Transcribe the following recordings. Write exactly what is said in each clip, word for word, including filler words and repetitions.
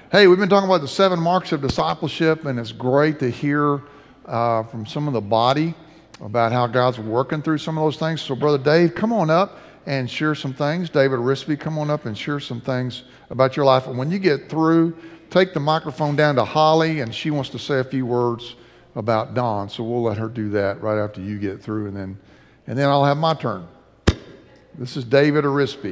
Hey, we've been talking about the seven marks of discipleship, and it's great to hear uh, from some of the body about how God's working through some of those things. So, Brother Dave, come on up and share some things. David Rispy, come on up and share some things about your life. And when you get through, take the microphone down to Holly, and she wants to say a few words about Don. So we'll let her do that right after you get through, and then and then I'll have my turn. This is David Rispy.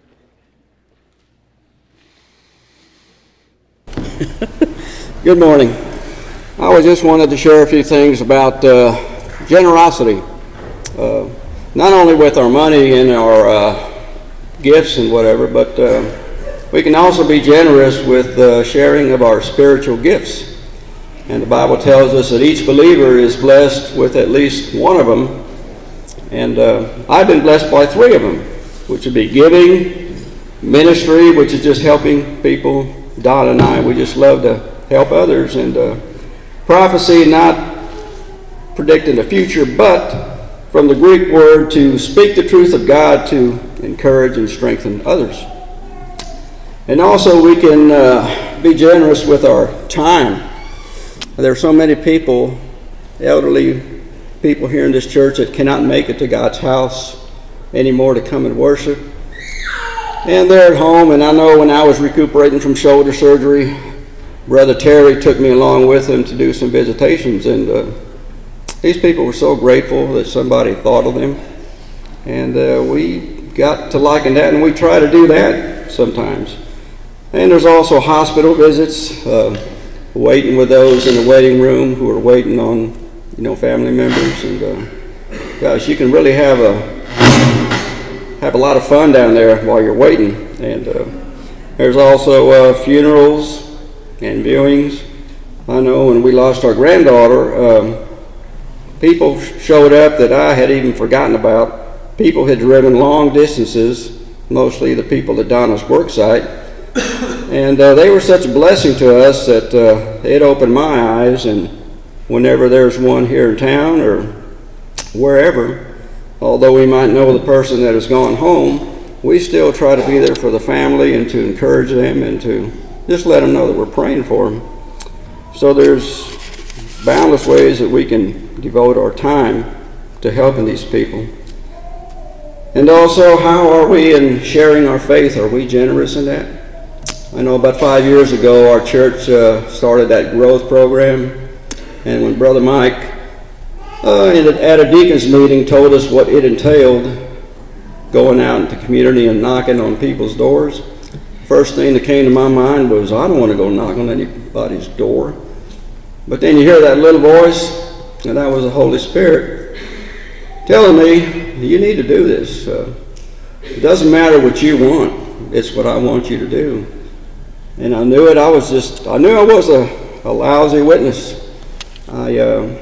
Good morning. I just wanted to share a few things about uh, generosity. Uh, not only with our money and our uh, gifts and whatever, but uh, we can also be generous with the sharing of our spiritual gifts. And the Bible tells us that each believer is blessed with at least one of them. And uh, I've been blessed by three of them, which would be giving, ministry, which is just helping people. Don and I, we just love to help others. And uh, prophecy, not predicting the future, but from the Greek word to speak the truth of God to encourage and strengthen others. And also we can uh, be generous with our time. There are so many people, elderly people here in this church that cannot make it to God's house anymore to come and worship. And they're at home, and I know when I was recuperating from shoulder surgery, Brother Terry took me along with him to do some visitations, and uh, these people were so grateful that somebody thought of them. And uh, we got to liking that, and we try to do that sometimes. And there's also hospital visits, uh, waiting with those in the waiting room who are waiting on, you know, family members. And uh, gosh, you can really have a have a lot of fun down there while you're waiting. And uh, there's also uh, funerals and viewings. I know when we lost our granddaughter, um, people showed up that I had even forgotten about. People had driven long distances, mostly the people at Donna's work site. And uh, they were such a blessing to us that uh, it opened my eyes. And whenever there's one here in town or wherever, although we might know the person that has gone home, we still try to be there for the family and to encourage them and to just let them know that we're praying for them. So there's boundless ways that we can devote our time to helping these people. And also, how are we in sharing our faith? Are we generous in that? I know about five years ago our church uh, started that growth program, and when Brother Mike uh, at a deacon's meeting told us what it entailed, going out into the community and knocking on people's doors, first thing that came to my mind was, I don't want to go knock on anybody's door. But then you hear that little voice, and that was the Holy Spirit telling me, you need to do this. Uh, it doesn't matter what you want, it's what I want you to do. And I knew it. I was just, I knew I was a, a lousy witness. I,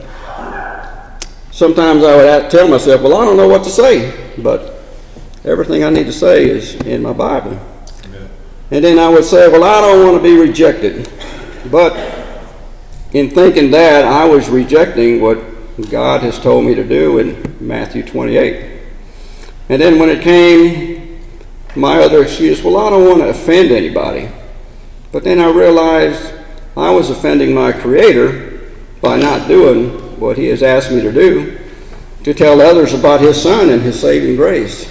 uh, sometimes I would tell myself, well, I don't know what to say, but everything I need to say is in my Bible. Amen. And then I would say, well, I don't want to be rejected. But in thinking that, I was rejecting what God has told me to do in Matthew twenty-eight. And then when it came, my other excuse, well, I don't want to offend anybody. But then I realized I was offending my Creator by not doing what He has asked me to do, to tell others about His Son and His saving grace.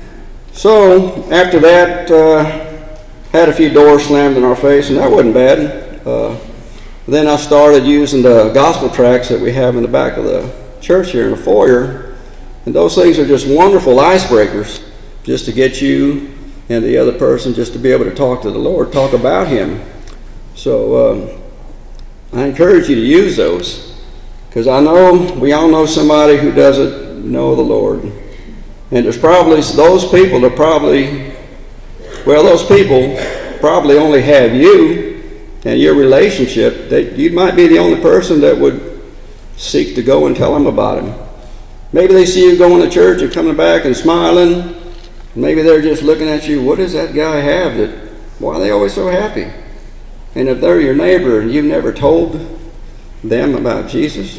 So after that, uh, had a few doors slammed in our face, and that wasn't bad. Uh, then I started using the gospel tracts that we have in the back of the church here in the foyer, and those things are just wonderful icebreakers, just to get you and the other person just to be able to talk to the Lord, talk about Him. So um, I encourage you to use those, because I know we all know somebody who doesn't know the Lord. And there's probably those people that probably, well, those people probably only have you and your relationship. That you might be the only person that would seek to go and tell them about Him. Maybe they see you going to church and coming back and smiling. Maybe they're just looking at you, what does that guy have that, why are they always so happy? And if they're your neighbor and you've never told them about Jesus,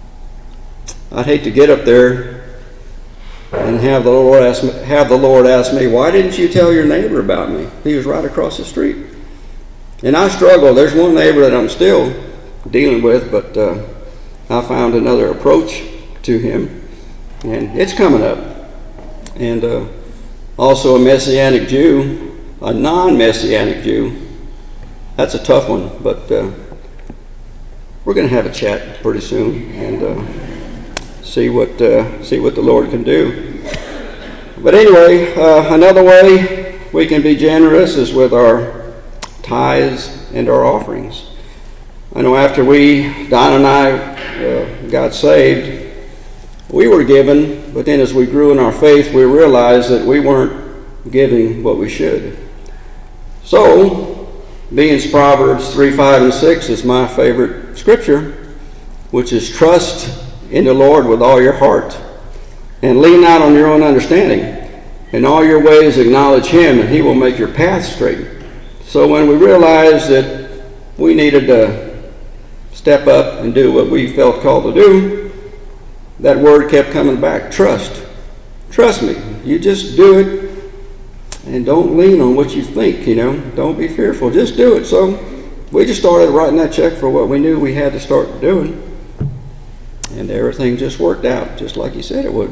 I'd hate to get up there and have the Lord ask me, have the Lord ask me, why didn't you tell your neighbor about me? He was right across the street. And I struggle. There's one neighbor that I'm still dealing with, but uh, I found another approach to him, and it's coming up. And uh, also a Messianic Jew, a non-Messianic Jew. That's a tough one, but uh, we're going to have a chat pretty soon and uh, see what uh, see what the Lord can do. But anyway, uh, another way we can be generous is with our tithes and our offerings. I know after we, Don and I, uh, got saved, we were given, but then as we grew in our faith, we realized that we weren't giving what we should. So, being Proverbs three, five, and six is my favorite scripture, which is trust in the Lord with all your heart, and lean not on your own understanding. In all your ways acknowledge him, and he will make your path straight. So when we realized that we needed to step up and do what we felt called to do, that word kept coming back, trust. Trust me. You just do it, and don't lean on what you think, you know. Don't be fearful. Just do it. So we just started writing that check for what we knew we had to start doing. And everything just worked out just like he said it would.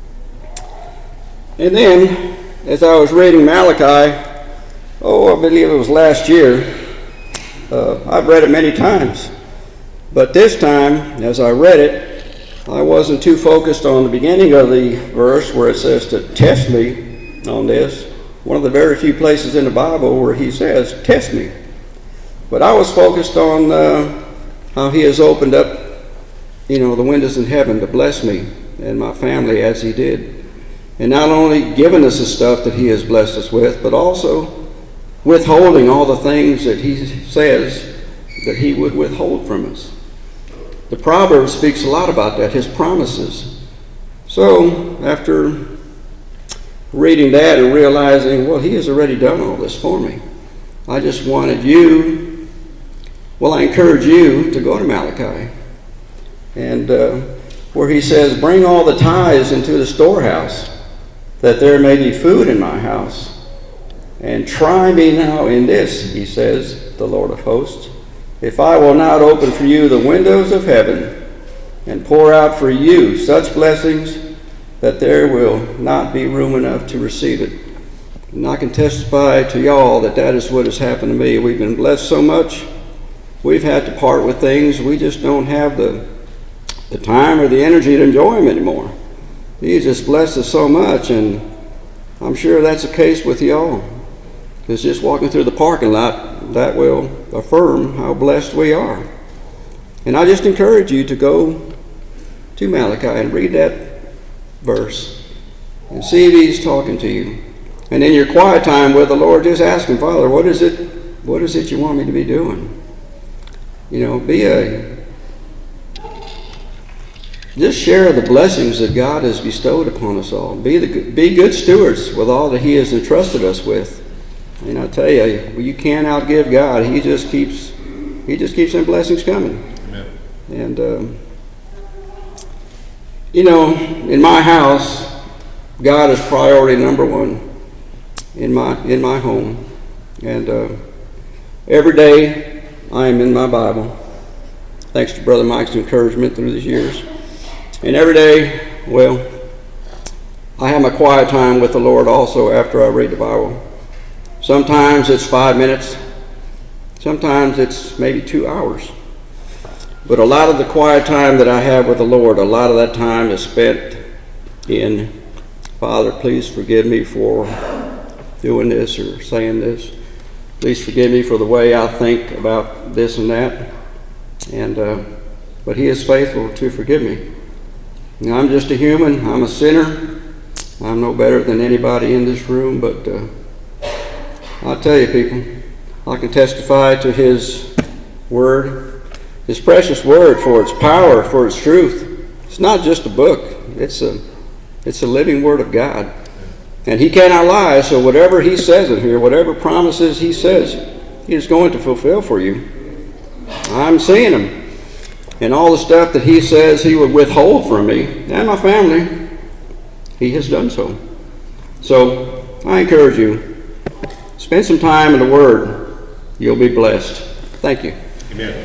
And then, as I was reading Malachi, oh, I believe it was last year, uh, I've read it many times. But this time, as I read it, I wasn't too focused on the beginning of the verse where it says to test me on this. One of the very few places in the Bible where he says, test me. But I was focused on uh, how he has opened up, you know, the windows in heaven to bless me and my family as he did. And not only given us the stuff that he has blessed us with, but also withholding all the things that he says that he would withhold from us. The Proverbs speaks a lot about that, his promises. So, after reading that and realizing, well, he has already done all this for me, I just wanted you, well, I encourage you to go to Malachi. And uh, where he says, bring all the tithes into the storehouse, that there may be food in my house. And try me now in this, he says, the Lord of hosts, if I will not open for you the windows of heaven and pour out for you such blessings that there will not be room enough to receive it. And I can testify to y'all that that is what has happened to me. We've been blessed so much. We've had to part with things. We just don't have the, the time or the energy to enjoy them anymore. He's just blessed us so much, and I'm sure that's the case with y'all. Because just walking through the parking lot, that will affirm how blessed we are. And I just encourage you to go to Malachi and read that verse and see if he's talking to you. And in your quiet time with the Lord, just ask him, Father, what is it, what is it you want me to be doing? You know, be a... Just share the blessings that God has bestowed upon us all. Be the be good stewards with all that he has entrusted us with. And I tell you, you can't outgive God. He just keeps he just keeps them blessings coming. Amen. And um, you know, in my house, God is priority number one in my in my home. And uh, every day I am in my Bible. Thanks to Brother Mike's encouragement through these years. And every day, well, I have my quiet time with the Lord also after I read the Bible. Sometimes it's five minutes. Sometimes it's maybe two hours. But a lot of the quiet time that I have with the Lord, a lot of that time is spent in, Father, please forgive me for doing this or saying this. Please forgive me for the way I think about this and that. And uh, but he is faithful to forgive me. Now, I'm just a human. I'm a sinner. I'm no better than anybody in this room, but uh, I'll tell you, people, I can testify to his word, his precious word, for its power, for its truth. It's not just a book. It's a, it's a living word of God. And he cannot lie, so whatever he says in here, whatever promises he says, he is going to fulfill for you. I'm seeing him. And all the stuff that he says he would withhold from me and my family, he has done so. So I encourage you, spend some time in the Word you'll be blessed. Thank you. Amen.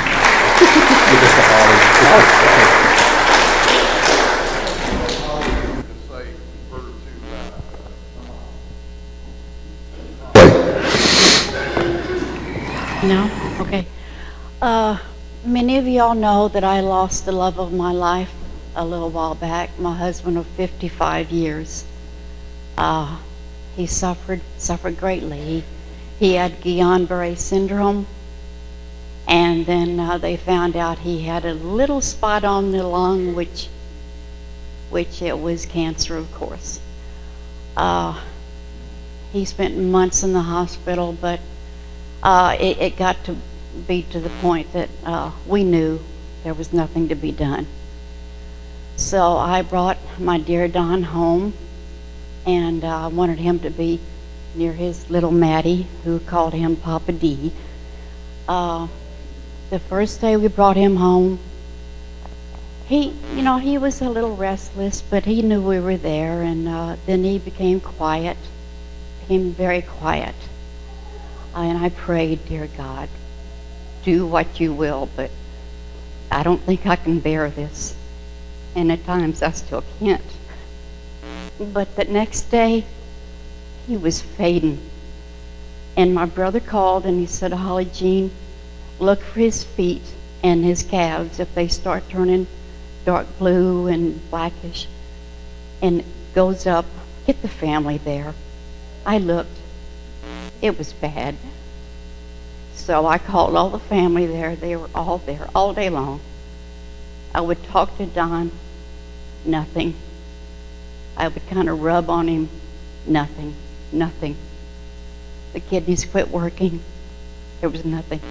No? Okay. Uh, many of y'all know that I lost the love of my life a little while back, my husband of fifty-five years. Uh, he suffered, suffered greatly. He, he had Guillain-Barré syndrome, and then uh, they found out he had a little spot on the lung, which, which it was cancer, of course. Uh, he spent months in the hospital, but uh, it, it got to be to the point that uh, we knew there was nothing to be done. So I brought my dear Don home, and I uh, wanted him to be near his little Maddie, who called him Papa D. Uh, the first day we brought him home, he, you know, he was a little restless, but he knew we were there, and uh, then he became quiet, became very quiet. Uh, and I prayed, dear God, do what you will, but I don't think I can bear this. And at times I still can't. But the next day, he was fading. And my brother called and he said, Holly Jean, look for his feet and his calves. If they start turning dark blue and blackish and goes up, get the family there. I looked. It was bad. So I called all the family there. They were all there all day long. I would talk to Don, nothing. I would kind of rub on him, nothing, nothing. The kidneys quit working. There was nothing.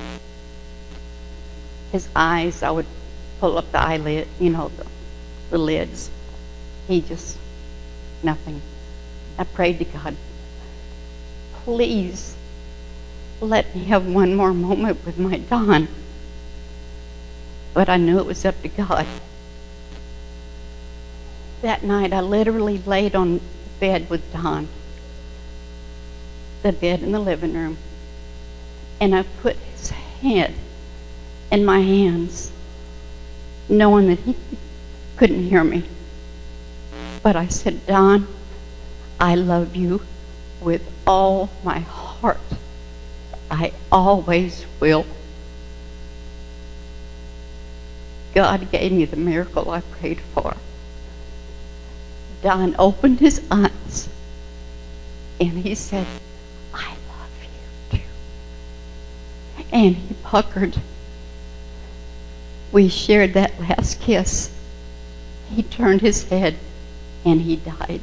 His eyes, I would pull up the eyelid, you know, the, the lids. He just, nothing. I prayed to God, please let me have one more moment with my Don. But I knew it was up to God. That night, I literally laid on the bed with Don, the bed in the living room, and I put his head in my hands, knowing that he couldn't hear me. But I said, Don, I love you with all my heart. I always will. God gave me the miracle I prayed for. Don opened his eyes and he said, I love you too. And he puckered. We shared that last kiss. He turned his head and he died.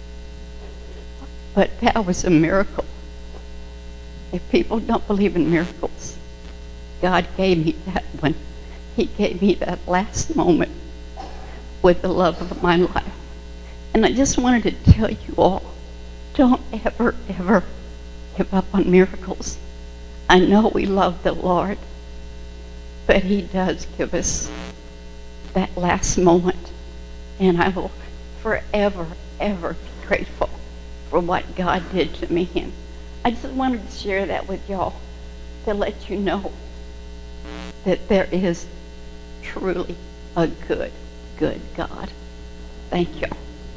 But that was a miracle. If people don't believe in miracles, God gave me that one. He gave me that last moment with the love of my life. And I just wanted to tell you all, don't ever, ever give up on miracles. I know we love the Lord, but he does give us that last moment. And I will forever, ever be grateful for what God did to me. And I just wanted to share that with y'all to let you know that there is truly a good, good God. Thank you.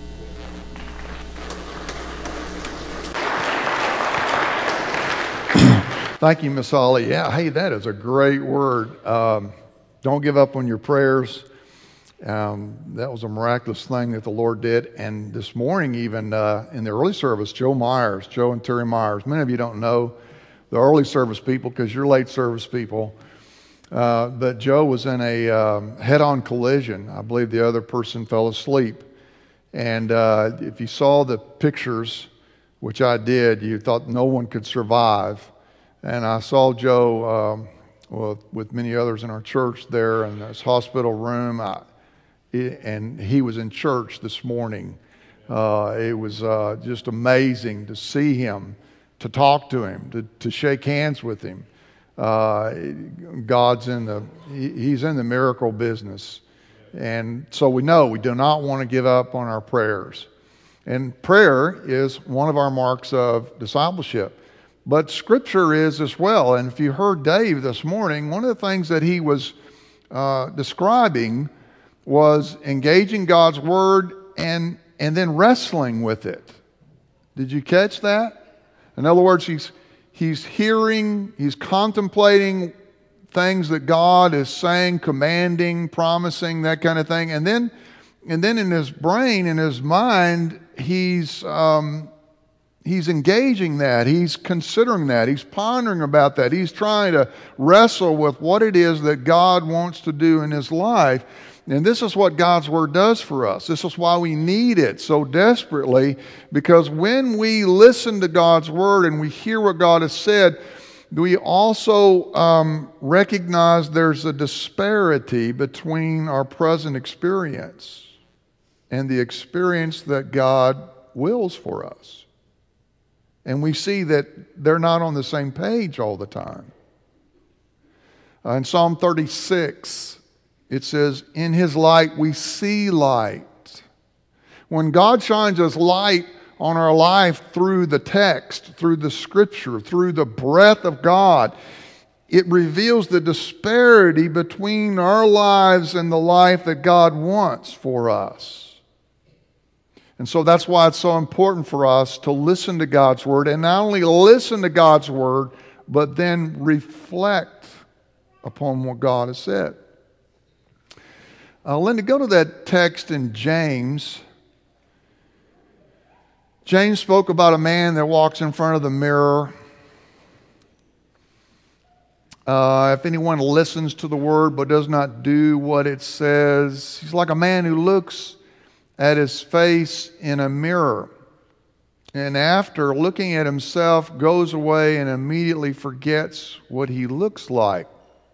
Thank you, Miss Holly. Yeah, hey, that is a great word. Um, don't give up on your prayers. Um, that was a miraculous thing that the Lord did. And this morning, even uh, in the early service, Joe Myers, Joe and Terry Myers, many of you don't know the early service people because you're late service people. Uh, but Joe was in a um, head-on collision. I believe the other person fell asleep. And uh, if you saw the pictures, which I did, you thought no one could survive. And I saw Joe um, well, with many others in our church there in this hospital room. I, it, and he was in church this morning. Uh, it was uh, just amazing to see him, to talk to him, to, to shake hands with him. Uh, God's in the, he, he's in the miracle business. And so we know we do not want to give up on our prayers. And prayer is one of our marks of discipleship. but Scripture is as well. And if you heard Dave this morning, one of the things that he was uh, describing was engaging God's Word and, and then wrestling with it. Did you catch that? In other words, he's, he's hearing, he's contemplating things that God is saying, commanding, promising, that kind of thing. And then, and then in his brain, in his mind, he's... Um, He's engaging that. He's considering that. He's pondering about that. He's trying to wrestle with what it is that God wants to do in his life. And this is what God's Word does for us. This is why we need it so desperately, because when we listen to God's Word and we hear what God has said, we also um, recognize there's a disparity between our present experience and the experience that God wills for us. And we see that they're not on the same page all the time. Uh, in Psalm thirty-six, it says, in his light we see light. When God shines his light on our life through the text, through the Scripture, through the breath of God, it reveals the disparity between our lives and the life that God wants for us. And so that's why it's so important for us to listen to God's Word, and not only listen to God's Word, but then reflect upon what God has said. Uh, Linda, go to that text in James. James spoke about a man that walks in front of the mirror. Uh, if anyone listens to the Word but does not do what it says, he's like a man who looks at his face in a mirror, and after looking at himself goes away and immediately forgets what he looks like.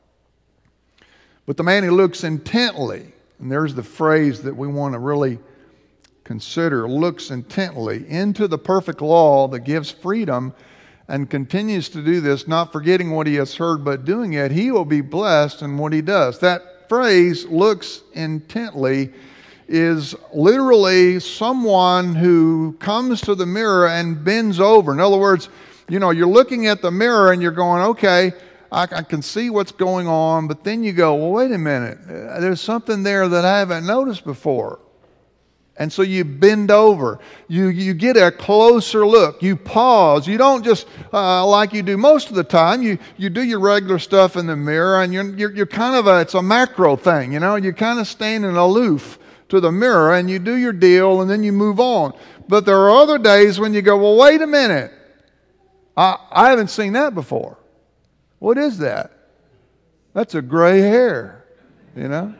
But the man who looks intently, and there's the phrase that we want to really consider, looks intently into the perfect law that gives freedom and continues to do this, not forgetting what he has heard but doing it, he will be blessed in what he does. That phrase, looks intently, is literally someone who comes to the mirror and bends over. In other words, you know, you're looking at the mirror and you're going, okay, I, I can see what's going on, but then you go, well, wait a minute, there's something there that I haven't noticed before. And so you bend over. You, you get a closer look. You pause. You don't just, uh, like you do most of the time, you, you do your regular stuff in the mirror, and you're, you're, you're kind of a, it's a macro thing, you know, you're kind of standing aloof to the mirror, and you do your deal, and then you move on. But there are other days when you go, well, wait a minute. I, I haven't seen that before. What is that? That's a gray hair, you know?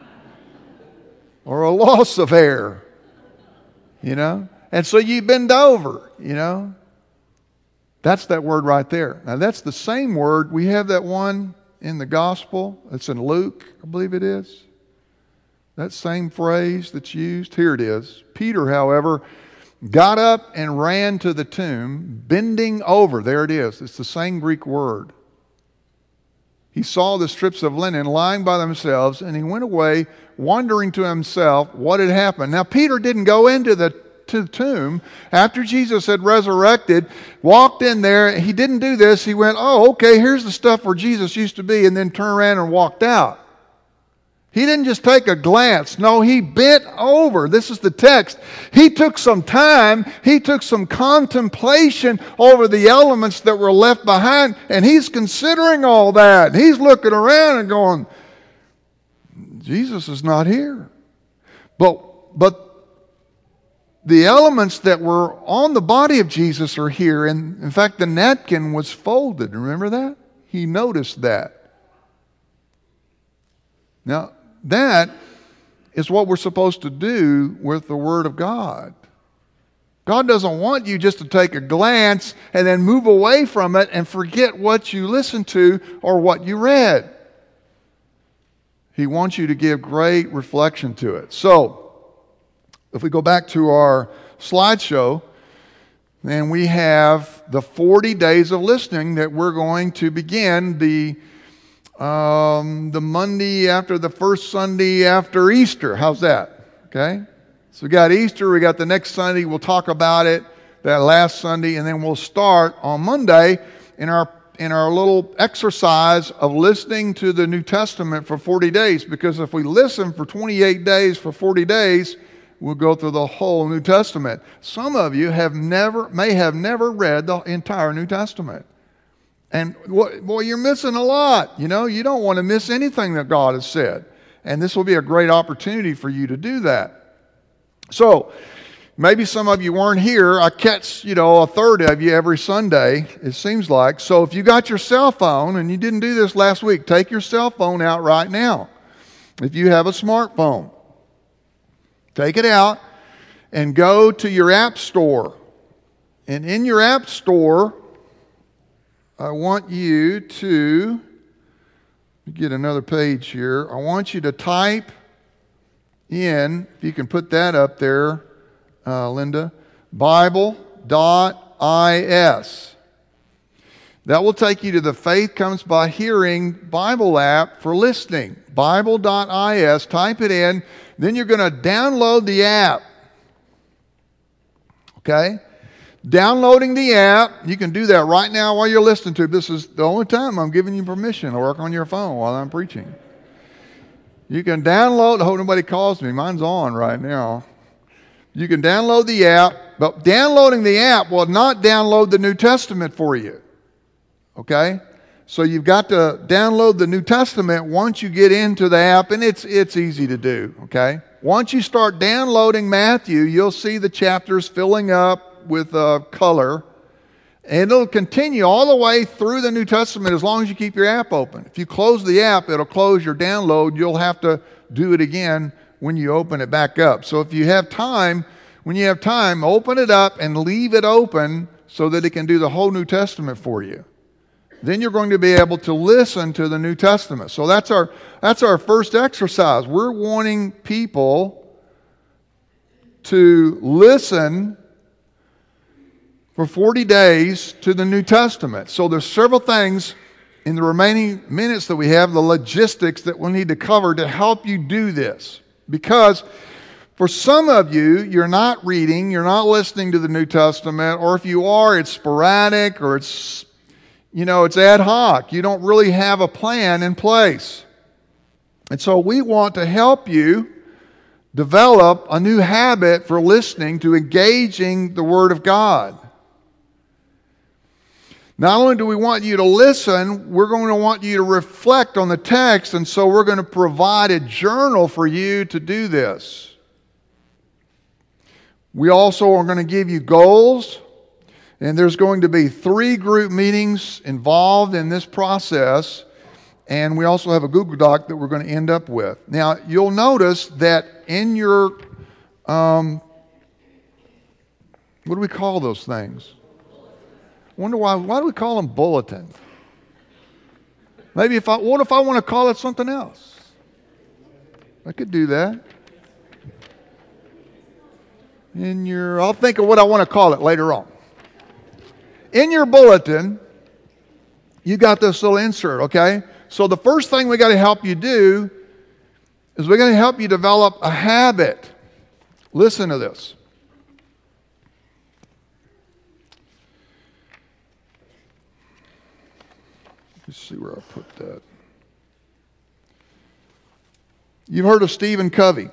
Or a loss of hair, you know? And so you bend over, you know? That's that word right there. Now, that's the same word. We have that one in the gospel. It's in Luke, I believe it is. That same phrase that's used, here it is. Peter, however, got up and ran to the tomb, bending over. There it is. It's the same Greek word. He saw the strips of linen lying by themselves, and he went away, wondering to himself what had happened. Now, Peter didn't go into the, to the tomb after Jesus had resurrected, walked in there. He didn't do this. He went, oh, okay, here's the stuff where Jesus used to be, and then turned around and walked out. He didn't just take a glance. No, he bent over. This is the text. He took some time. He took some contemplation over the elements that were left behind, and he's considering all that. He's looking around and going, Jesus is not here. But, but the elements that were on the body of Jesus are here. And in fact, the napkin was folded. Remember that? He noticed that. Now, that is what we're supposed to do with the Word of God. God doesn't want you just to take a glance and then move away from it and forget what you listened to or what you read. He wants you to give great reflection to it. So, if we go back to our slideshow, then we have the forty days of listening that we're going to begin the Um, the Monday after the first Sunday after Easter. How's that? Okay? So we got Easter, we got the next Sunday, we'll talk about it that last Sunday, and then we'll start on Monday, in our in our little exercise of listening to the New Testament for forty days, because if we listen for twenty-eight days for forty days, we'll go through the whole New Testament. Some of you have never, may have never read the entire New Testament. And boy, you're missing a lot. You know, you don't want to miss anything that God has said. And this will be a great opportunity for you to do that. So, maybe some of you weren't here. I catch, you know, a third of you every Sunday, it seems like. So if you got your cell phone, and you didn't do this last week, take your cell phone out right now. If you have a smartphone, take it out and go to your app store. And in your app store, I want you to get another page here. I want you to type in, if you can put that up there, uh, Linda, Bible dot is. That will take you to the Faith Comes by Hearing Bible app for listening. Bible dot is. Type it in. Then you're going to download the app. Okay? Downloading the app. You can do that right now while you're listening to it. This is the only time I'm giving you permission to work on your phone while I'm preaching. You can download. I hope nobody calls me. Mine's on right now. You can download the app, but downloading the app will not download the New Testament for you. Okay? So you've got to download the New Testament once you get into the app, and it's it's easy to do. Okay? Once you start downloading Matthew, you'll see the chapters filling up with uh, color, and it'll continue all the way through the New Testament as long as you keep your app open. If you close the app, it'll close your download. You'll have to do it again when you open it back up. So if you have time, when you have time, open it up and leave it open so that it can do the whole New Testament for you. Then you're going to be able to listen to the New Testament. So that's our that's our first exercise. We're wanting people to listen for forty days to the New Testament. So there's several things in the remaining minutes that we have, the logistics that we'll need to cover to help you do this. Because for some of you, you're not reading, you're not listening to the New Testament, or if you are, it's sporadic, or it's, you know, it's ad hoc. You don't really have a plan in place. And so we want to help you develop a new habit for listening to engaging the Word of God. Not only do we want you to listen, we're going to want you to reflect on the text, and so we're going to provide a journal for you to do this. We also are going to give you goals, and there's going to be three group meetings involved in this process, and we also have a Google Doc that we're going to end up with. Now, you'll notice that in your, um, what do we call those things? Wonder why, why do we call them bulletins? Maybe if I, what if I want to call it something else? I could do that. In your, I'll think of what I want to call it later on. In your bulletin, you got this little insert, okay? So the first thing we got to help you do is we're going to help you develop a habit. Listen to this. Let's see where I put that. You've heard of Stephen Covey.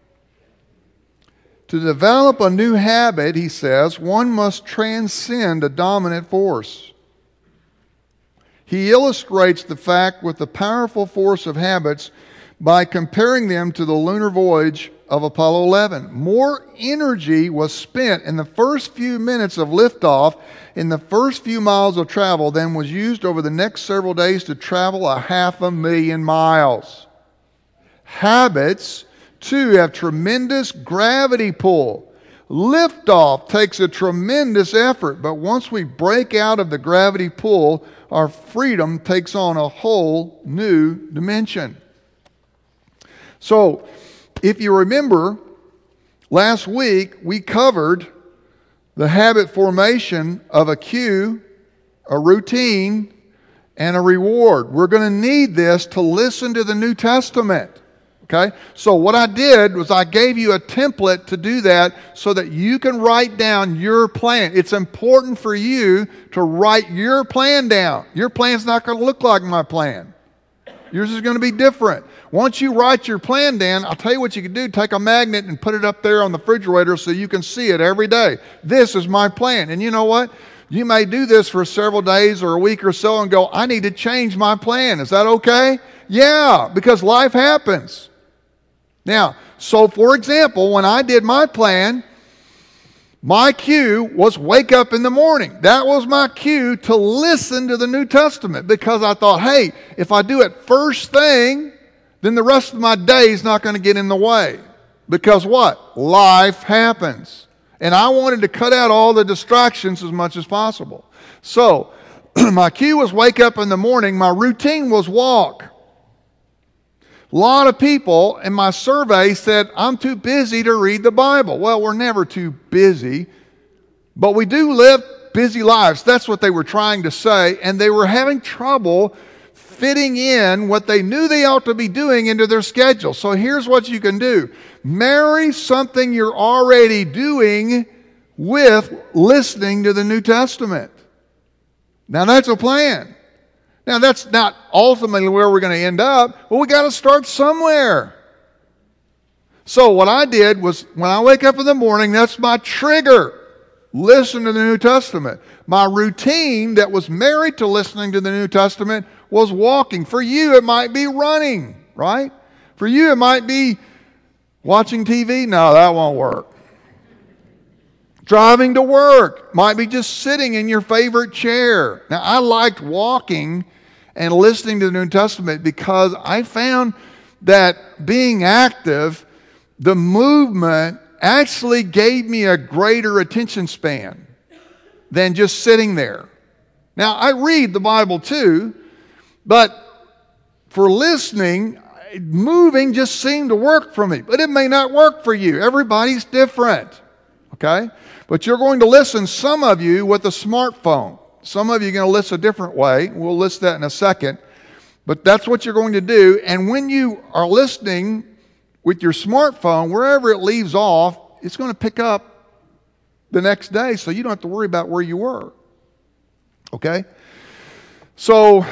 To develop a new habit, he says, one must transcend a dominant force. He illustrates the fact with the powerful force of habits by comparing them to the lunar voyage of Apollo eleven. More energy was spent in the first few minutes of liftoff in the first few miles of travel than was used over the next several days to travel a half a million miles. Habits, too, have tremendous gravity pull. Liftoff takes a tremendous effort, but once we break out of the gravity pull, our freedom takes on a whole new dimension. So, if you remember, last week we covered the habit formation of a cue, a routine, and a reward. We're going to need this to listen to the New Testament. Okay? So what I did was I gave you a template to do that so that you can write down your plan. It's important for you to write your plan down. Your plan's not going to look like my plan. Yours is going to be different. Once you write your plan down, I'll tell you what you can do. Take a magnet and put it up there on the refrigerator so you can see it every day. This is my plan. And you know what? You may do this for several days or a week or so and go, I need to change my plan. Is that okay? Yeah, because life happens. Now, so for example, when I did my plan, my cue was wake up in the morning. That was my cue to listen to the New Testament because I thought, hey, if I do it first thing, then the rest of my day is not going to get in the way. Because what? Life happens. And I wanted to cut out all the distractions as much as possible. So, my cue was wake up in the morning. My routine was walk. A lot of people in my survey said, I'm too busy to read the Bible. Well, we're never too busy, but we do live busy lives. That's what they were trying to say, and they were having trouble fitting in what they knew they ought to be doing into their schedule. So here's what you can do. Marry something you're already doing with listening to the New Testament. Now that's a plan. Now, that's not ultimately where we're going to end up, but we got to start somewhere. So what I did was, when I wake up in the morning, that's my trigger. Listen to the New Testament. My routine that was married to listening to the New Testament was walking. For you, it might be running, right? For you, it might be watching T V. No, that won't work. Driving to work might be just sitting in your favorite chair. Now, I liked walking and listening to the New Testament because I found that being active, the movement actually gave me a greater attention span than just sitting there. Now, I read the Bible too, but for listening, moving just seemed to work for me. But it may not work for you. Everybody's different, okay? But you're going to listen, some of you, with a smartphone. Some of you are going to list a different way. We'll list that in a second. But that's what you're going to do. And when you are listening with your smartphone, wherever it leaves off, it's going to pick up the next day, so you don't have to worry about where you were. Okay? So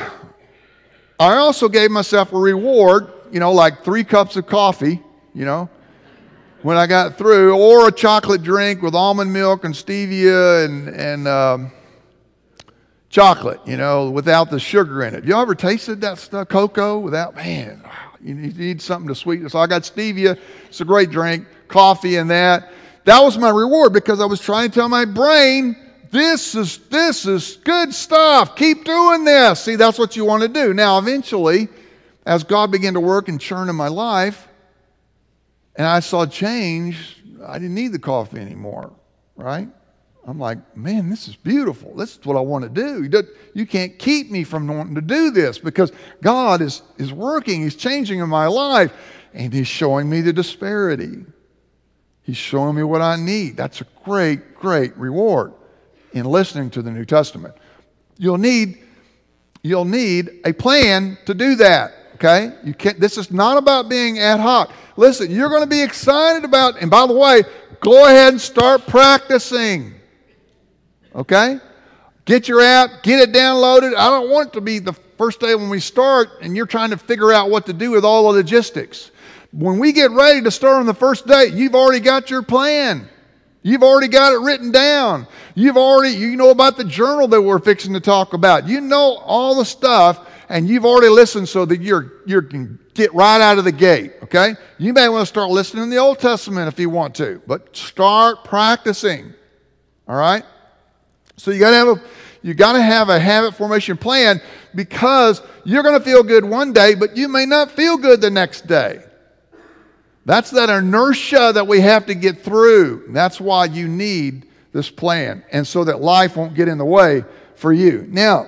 I also gave myself a reward, you know, like three cups of coffee, you know, when I got through, or a chocolate drink with almond milk and stevia and, and um, chocolate, you know, without the sugar in it. You ever tasted that stuff, cocoa, without, man, you need something to sweeten it. So I got stevia. It's a great drink. Coffee and that. That was my reward because I was trying to tell my brain, this is, this is good stuff. Keep doing this. See, that's what you want to do. Now, eventually, as God began to work and churn in my life, and I saw change, I didn't need the coffee anymore, right? I'm like, man, this is beautiful. This is what I want to do. You can't keep me from wanting to do this because God is, is working. He's changing in my life. And He's showing me the disparity. He's showing me what I need. That's a great, great reward in listening to the New Testament. You'll need, you'll need a plan to do that, okay? You can't, this is not about being ad hoc. Listen, you're going to be excited about, and by the way, go ahead and start practicing. Okay? Get your app, get it downloaded. I don't want it to be the first day when we start and you're trying to figure out what to do with all the logistics. When we get ready to start on the first day, you've already got your plan. You've already got it written down. You've already, you know about the journal that we're fixing to talk about. You know all the stuff, and you've already listened so that you're you can get right out of the gate, okay? You may want to start listening in the Old Testament if you want to, but start practicing, all right? So you got to have a you got to have a habit formation plan because you're going to feel good one day, but you may not feel good the next day. That's that inertia that we have to get through. That's why you need this plan, and so that life won't get in the way for you. Now,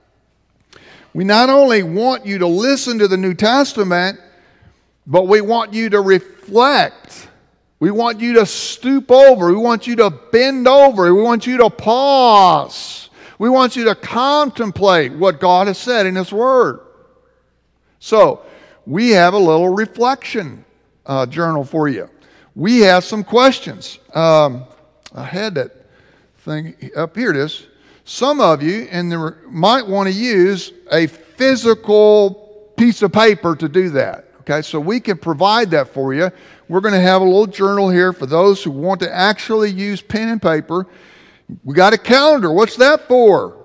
we not only want you to listen to the New Testament, but we want you to reflect. We want you to stoop over. We want you to bend over. We want you to pause. We want you to contemplate what God has said in His Word. So, we have a little reflection uh, journal for you. We have some questions. Um, I had that thing up here. It is. Some of you and there might want to use a physical piece of paper to do that. Okay, so we can provide that for you. We're going to have a little journal here for those who want to actually use pen and paper. We got a calendar. What's that for?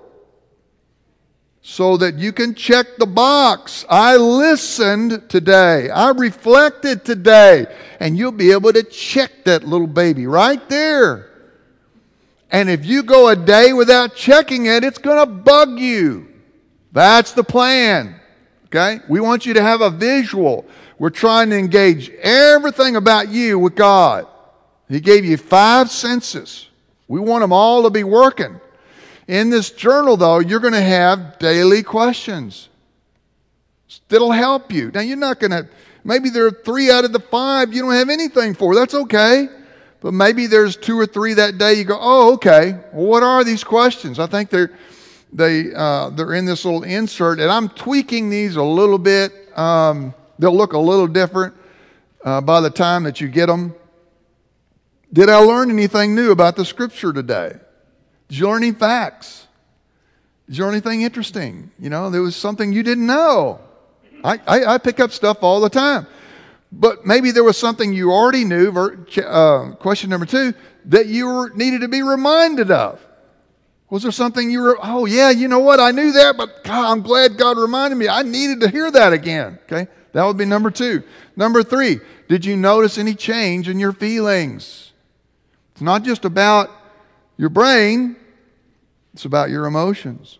So that you can check the box. I listened today. I reflected today. And you'll be able to check that little baby right there. And if you go a day without checking it, it's going to bug you. That's the plan. Okay? We want you to have a visual. We're trying to engage everything about you with God. He gave you five senses. We want them all to be working. In this journal, though, you're going to have daily questions that'll help you. Now, you're not going to, maybe there are three out of the five you don't have anything for. That's okay. But maybe there's two or three that day you go, oh, okay. Well, what are these questions? I think they're They, uh, they're in this little insert, and I'm tweaking these a little bit. Um, they'll look a little different uh, by the time that you get them. Did I learn anything new about the Scripture today? Did you learn any facts? Did you learn anything interesting? You know, there was something you didn't know. I, I, I pick up stuff all the time. But maybe there was something you already knew, uh, question number two, that you were, needed to be reminded of. Was there something you were, oh yeah, you know what, I knew that, but God, I'm glad God reminded me. I needed to hear that again. Okay, that would be number two. Number three, did you notice any change in your feelings? It's not just about your brain, it's about your emotions.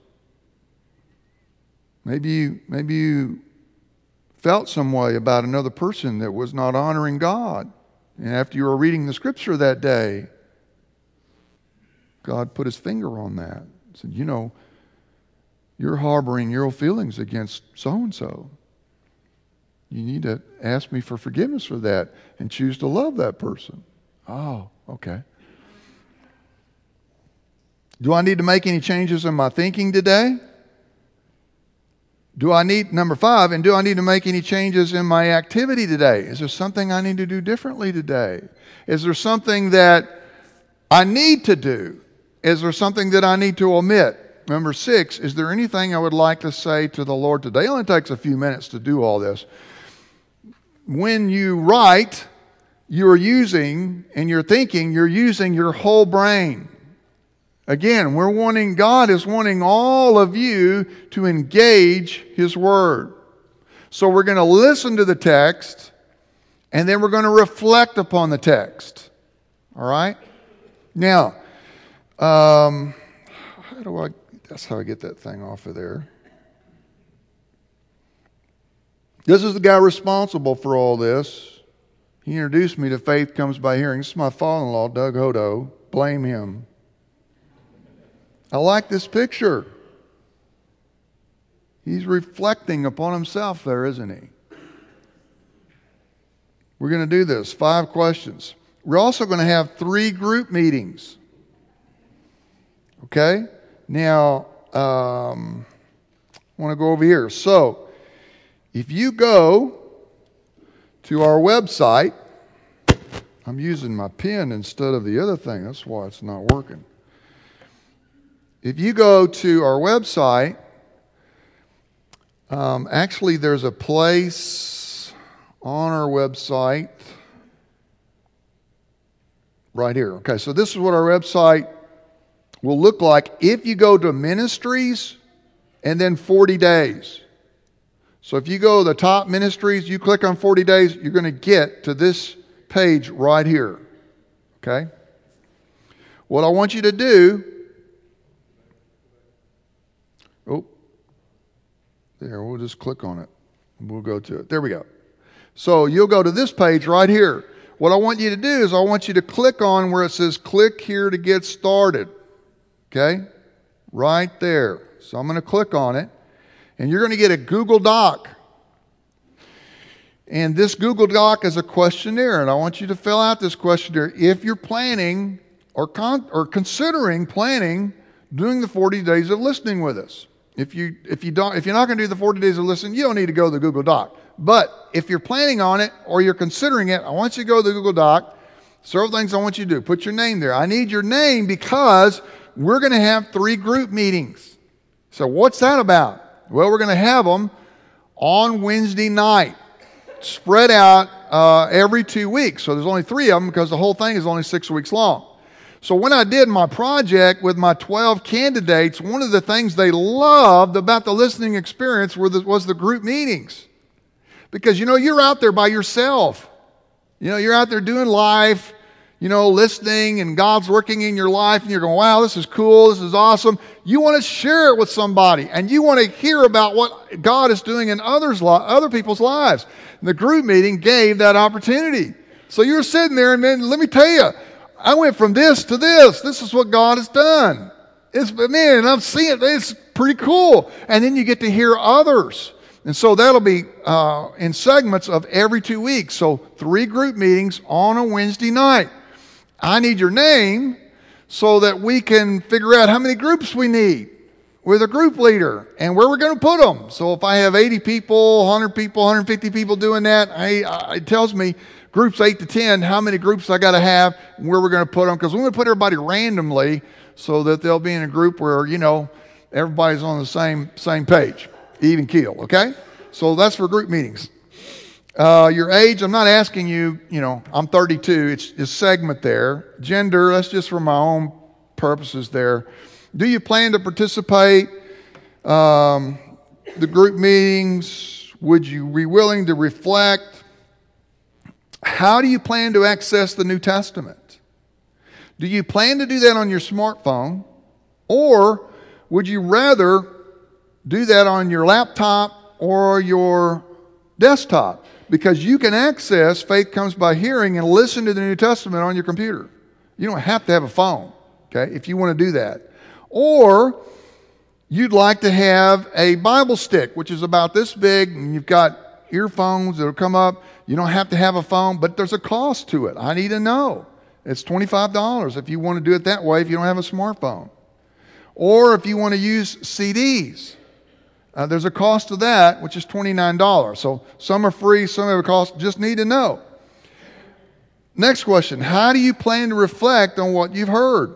Maybe you, maybe you felt some way about another person that was not honoring God. And after you were reading the Scripture that day, God put his finger on that. He said, you know, you're harboring your feelings against so-and-so. You need to ask me for forgiveness for that and choose to love that person. Oh, okay. Do I need to make any changes in my thinking today? Do I need, number five, and do I need to make any changes in my activity today? Is there something I need to do differently today? Is there something that I need to do? Is there something that I need to omit? Number six, is there anything I would like to say to the Lord today? It only takes a few minutes to do all this. When you write, you're using, and you're thinking, you're using your whole brain. Again, we're wanting, God is wanting all of you to engage His Word. So we're going to listen to the text, and then we're going to reflect upon the text. All right? Now, um, how do I, that's how I get that thing off of there. This is the guy responsible for all this. He introduced me to Faith Comes by Hearing. This is my father-in-law, Doug Hodo. Blame him. I like this picture. He's reflecting upon himself there, isn't he? We're going to do this. Five questions. We're also going to have three group meetings. Okay? Now, um, I want to go over here. So, if you go to our website, I'm using my pen instead of the other thing. That's why it's not working. If you go to our website, um, actually there's a place on our website right here. Okay, so this is what our website will look like if you go to ministries and then forty days. So if you go to the top ministries, you click on forty days, you're going to get to this page right here. Okay? What I want you to do, oh, there, we'll just click on it. We'll go to it. There we go. So you'll go to this page right here. What I want you to do is I want you to click on where it says click here to get started. Okay? Right there. So I'm going to click on it. And you're going to get a Google Doc. And this Google Doc is a questionnaire. And I want you to fill out this questionnaire if you're planning or, con- or considering planning doing the forty days of listening with us. If you if you don't if you're not going to do the forty days of listening, you don't need to go to the Google Doc. But if you're planning on it or you're considering it, I want you to go to the Google Doc. Several things I want you to do. Put your name there. I need your name because we're going to have three group meetings. So what's that about? Well, we're going to have them on Wednesday night, spread out uh, every two weeks. So there's only three of them because the whole thing is only six weeks long. So when I did my project with my twelve candidates, one of the things they loved about the listening experience were the, was the group meetings. Because, you know, you're out there by yourself. You know, you're out there doing life, you know, listening, and God's working in your life, and you're going, wow, this is cool, this is awesome. You want to share it with somebody, and you want to hear about what God is doing in others' li- other people's lives. And the group meeting gave that opportunity. So you're sitting there, and man, let me tell you, I went from this to this. This is what God has done. It's, man, and I'm seeing it. It's pretty cool. And then you get to hear others. And so that'll be uh, in segments of every two weeks. So three group meetings on a Wednesday night. I need your name so that we can figure out how many groups we need with a group leader and where we're going to put them. So if I have eighty people, one hundred people, one hundred fifty people doing that, I, I, it tells me groups eight to ten, how many groups I got to have and where we're going to put them. Because we're going to put everybody randomly so that they'll be in a group where, you know, everybody's on the same same page. Even keel, okay? So that's for group meetings. Uh, your age, I'm not asking you, you know, I'm thirty-two. It's a segment there. Gender, that's just for my own purposes there. Do you plan to participate? Um, the group meetings, would you be willing to reflect? How do you plan to access the New Testament? Do you plan to do that on your smartphone? Or would you rather do that on your laptop or your desktop? Because you can access Faith Comes by Hearing and listen to the New Testament on your computer. You don't have to have a phone, okay, if you want to do that. Or you'd like to have a Bible stick, which is about this big, and you've got earphones that'll come up. You don't have to have a phone, but there's a cost to it. I need to know. It's twenty-five dollars if you want to do it that way if you don't have a smartphone. Or if you want to use C Ds. Uh, there's a cost to that, which is twenty-nine dollars. So some are free, some have a cost. Just need to know. Next question. How do you plan to reflect on what you've heard?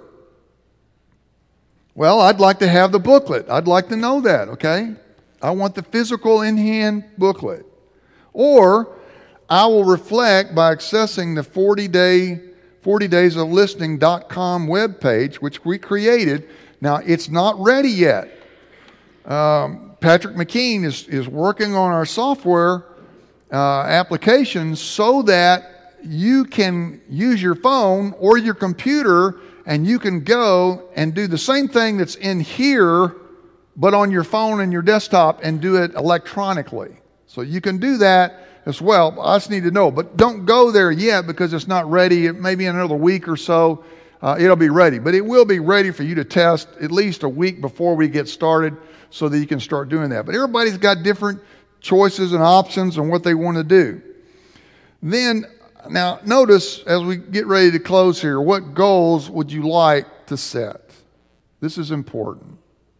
Well, I'd like to have the booklet. I'd like to know that, okay? I want the physical in-hand booklet. Or I will reflect by accessing the forty day, forty days of listening dot com webpage, which we created. Now, it's not ready yet. Um, Patrick McKean is, is working on our software uh, applications so that you can use your phone or your computer and you can go and do the same thing that's in here, but on your phone and your desktop and do it electronically. So you can do that as well. I just need to know. But don't go there yet because it's not ready. It may be in another week or so. Uh, it'll be ready. But it will be ready for you to test at least a week before we get started so that you can start doing that. But everybody's got different choices and options on what they want to do. Then, now notice as we get ready to close here, what goals would you like to set? This is important.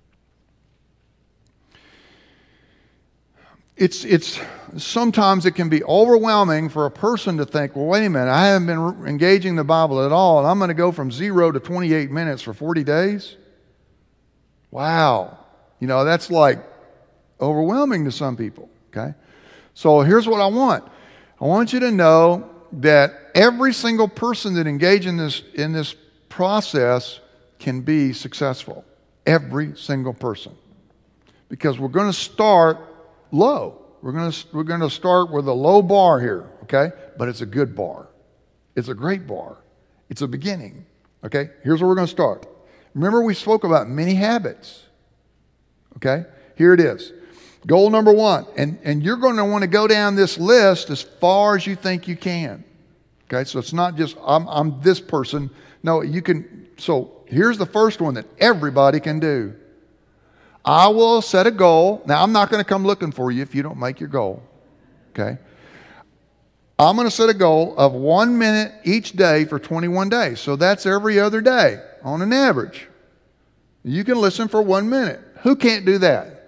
It's, it's, sometimes it can be overwhelming for a person to think, well, wait a minute, I haven't been engaging the Bible at all, and I'm going to go from zero to twenty-eight minutes for forty days? Wow. You know, that's like overwhelming to some people, okay? So here's what I want. I want you to know that every single person that engages in this, in this process can be successful. Every single person. Because we're going to start low. We're going to we're going to start with a low bar here, okay? But it's a good bar. It's a great bar. It's a beginning, okay? Here's where we're going to start. Remember we spoke about many habits, okay? Here it is. Goal number one, and, and you're going to want to go down this list as far as you think you can, okay? So it's not just, I'm, I'm this person. No, you can, so here's the first one that everybody can do. I will set a goal. Now, I'm not going to come looking for you if you don't make your goal, okay? I'm going to set a goal of one minute each day for twenty-one days. So that's every other day on an average. You can listen for one minute. Who can't do that?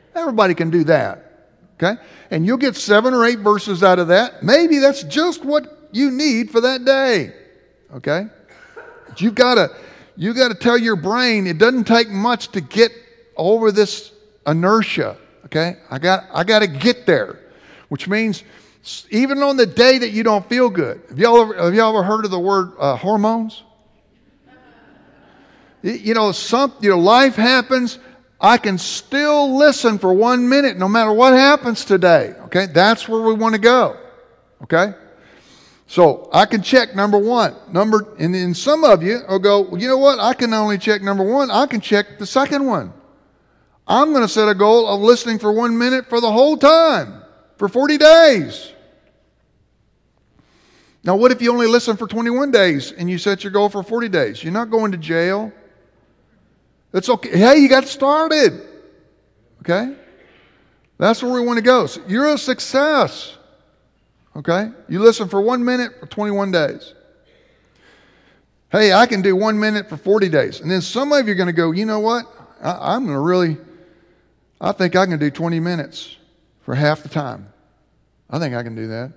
Everybody can do that. Okay? And you'll get seven or eight verses out of that. Maybe that's just what you need for that day. Okay? But you've got to you got to tell your brain it doesn't take much to get over this inertia. Okay? I got I got to get there. Which means even on the day that you don't feel good. Have y'all ever, have y'all ever heard of the word uh, hormones? You know, some you know, life happens. I can still listen for one minute no matter what happens today. Okay? That's where we want to go. Okay? So I can check number one. Number, and then some of you will go, well, you know what? I can not only check number one, I can check the second one. I'm going to set a goal of listening for one minute for the whole time, for forty days. Now, what if you only listen for twenty-one days and you set your goal for forty days? You're not going to jail. It's okay. Hey, you got started. Okay? That's where we want to go. So you're a success. Okay? You listen for one minute for twenty-one days. Hey, I can do one minute for forty days. And then some of you are going to go, you know what? I, I'm going to really, I think I can do twenty minutes for half the time. I think I can do that.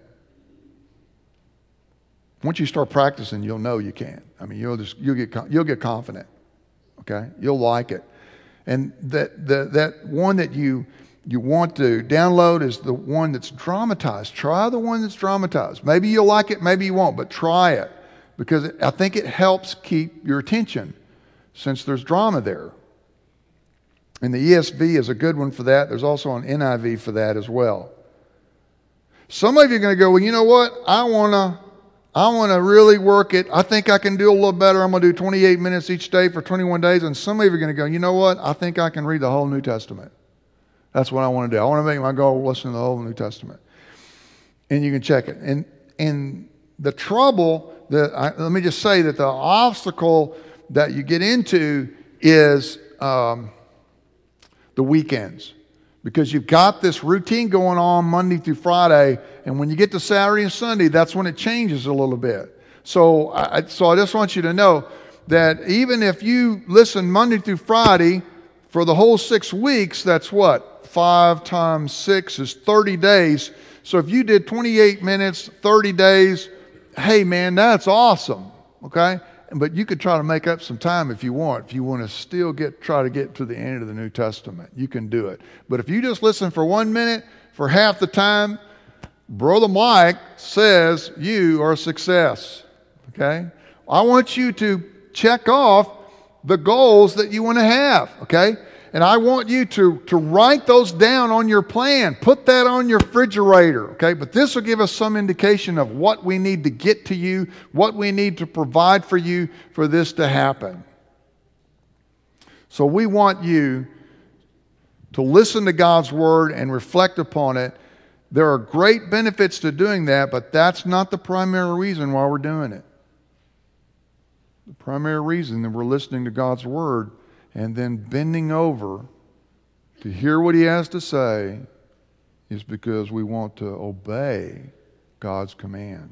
Once you start practicing, you'll know you can. I mean, you'll just you'll get you'll get confident. Okay? You'll like it. And that the, that one that you you want to download is the one that's dramatized. Try the one that's dramatized. Maybe you'll like it, maybe you won't, but try it. Because I think it helps keep your attention since there's drama there. And the E S V is a good one for that. There's also an N I V for that as well. Some of you are going to go, well, you know what? I want to I want to really work it. I think I can do a little better. I'm going to do twenty-eight minutes each day for twenty-one days. And some of you are going to go, you know what? I think I can read the whole New Testament. That's what I want to do. I want to make my goal listen to the whole New Testament. And you can check it. And and the trouble, that I, let me just say that the obstacle that you get into is um, the weekends. Because you've got this routine going on Monday through Friday, and when you get to Saturday and Sunday, that's when it changes a little bit. So I, so I just want you to know that even if you listen Monday through Friday for the whole six weeks, that's what? Five times six is thirty days. So if you did twenty-eight minutes, thirty days, hey man, that's awesome. Okay? But you could try to make up some time if you want. If you want to still get try to get to the end of the New Testament, you can do it. But if you just listen for one minute for half the time, Brother Mike says you are a success. Okay? I want you to check off the goals that you want to have. Okay? And I want you to, to write those down on your plan. Put that on your refrigerator, okay? But this will give us some indication of what we need to get to you, what we need to provide for you for this to happen. So we want you to listen to God's Word and reflect upon it. There are great benefits to doing that, but that's not the primary reason why we're doing it. The primary reason that we're listening to God's Word and then bending over to hear what He has to say is because we want to obey God's command.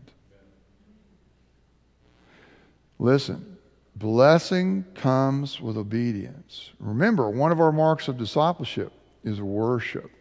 Listen, blessing comes with obedience. Remember, one of our marks of discipleship is worship.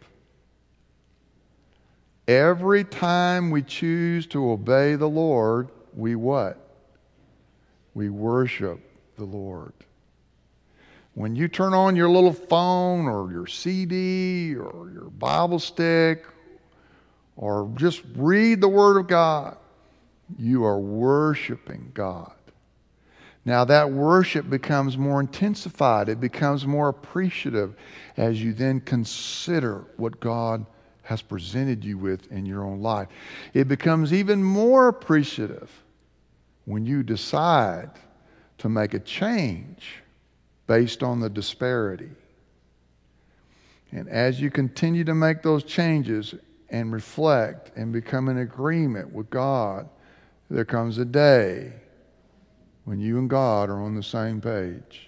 Every time we choose to obey the Lord, we what? We worship the Lord. When you turn on your little phone or your C D or your Bible stick or just read the Word of God, you are worshiping God. Now that worship becomes more intensified. It becomes more appreciative as you then consider what God has presented you with in your own life. It becomes even more appreciative when you decide to make a change based on the disparity. And as you continue to make those changes and reflect and become in agreement with God, there comes a day when you and God are on the same page,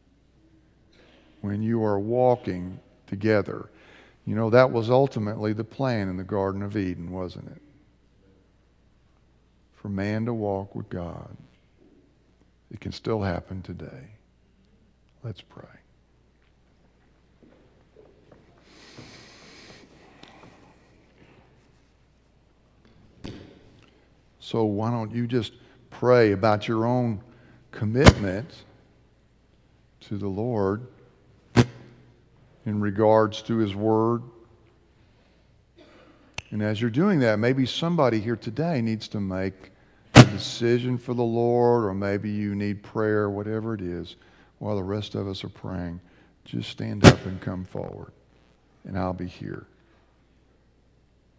when you are walking together. You know, that was ultimately the plan in the Garden of Eden, wasn't it? For man to walk with God. It can still happen today. Let's pray. So why don't you just pray about your own commitment to the Lord in regards to His Word. And as you're doing that, maybe somebody here today needs to make a decision for the Lord, or maybe you need prayer, whatever it is, while the rest of us are praying. Just stand up and come forward, and I'll be here.